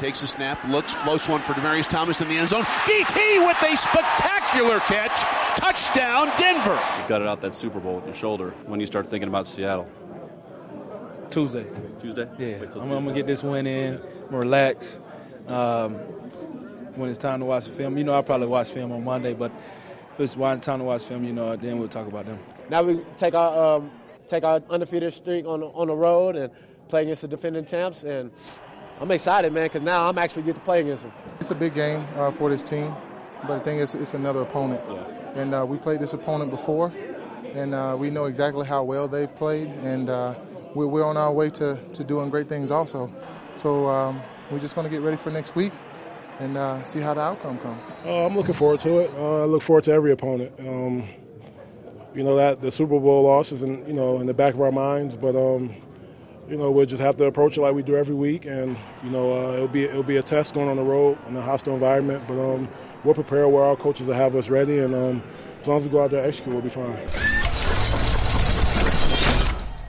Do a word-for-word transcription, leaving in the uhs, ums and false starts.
takes the snap, looks, floats one for Demaryius Thomas in the end zone. D T with a spectacular catch. Touchdown, Denver. You got it out that Super Bowl with your shoulder when you start thinking about Seattle. Tuesday. Tuesday? Yeah, Wait till I'm, Tuesday. I'm going to get this win in, I'm gonna relax. Um, when it's time to watch the film, you know, I'll probably watch film on Monday, but if it's time to watch film, you know, then we'll talk about them. Now we take our um, take our undefeated streak on on the road and play against the defending champs, and I'm excited, man, because now I'm actually get to play against them. It's a big game uh, for this team, but the thing is, it's another opponent, Yeah. and uh, we played this opponent before, and uh, we know exactly how well they've played, and uh, we're, we're on our way to, to doing great things also. So um, we're just going to get ready for next week and uh, see how the outcome comes. Uh, I'm looking forward to it. Uh, I look forward to every opponent. Um, you know that the Super Bowl loss is in, you know, in the back of our minds, but um, you know we'll just have to approach it like we do every week, and you know uh, it'll be it'll be a test going on the road in a hostile environment. But um, we're prepared where our coaches will have us ready, and um, as long as we go out there and execute, we'll be fine.